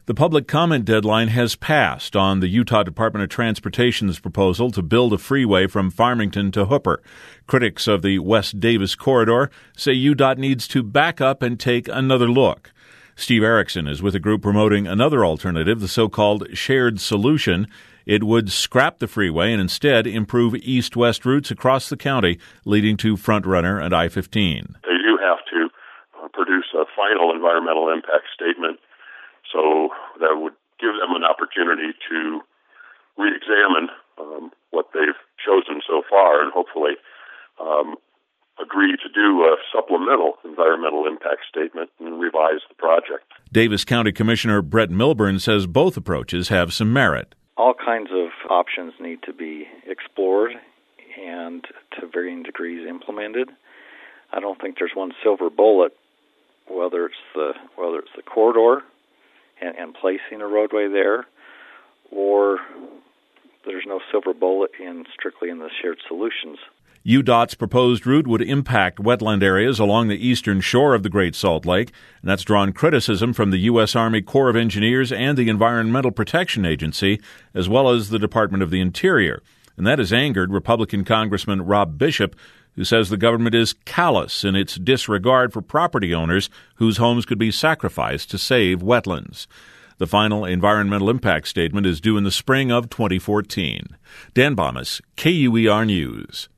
The public comment deadline has passed on the Utah Department of Transportation's proposal to build a freeway from Farmington to Hooper. Critics of the West Davis corridor say UDOT needs to back up and take another look. Steve Erickson is with a group promoting another alternative, the so-called shared solution. It would scrap the freeway and instead improve east-west routes across the county, leading to Front Runner and I-15. They do have to produce a final environmental impact statement, so that would give them an opportunity to re-examine what they've chosen so far and hopefully agree to do a supplemental environmental impact statement and revise the project. Davis County Commissioner Brett Milburn says both approaches have some merit. All kinds of options need to be explored and to varying degrees implemented. I don't think there's one silver bullet, whether it's the corridor and placing a roadway there, or there's no silver bullet strictly in the shared solutions. UDOT's proposed route would impact wetland areas along the eastern shore of the Great Salt Lake, and that's drawn criticism from the U.S. Army Corps of Engineers and the Environmental Protection Agency, as well as the Department of the Interior. And that has angered Republican Congressman Rob Bishop, who says the government is callous in its disregard for property owners whose homes could be sacrificed to save wetlands. The final environmental impact statement is due in the spring of 2014. Dan Bomas, KUER News.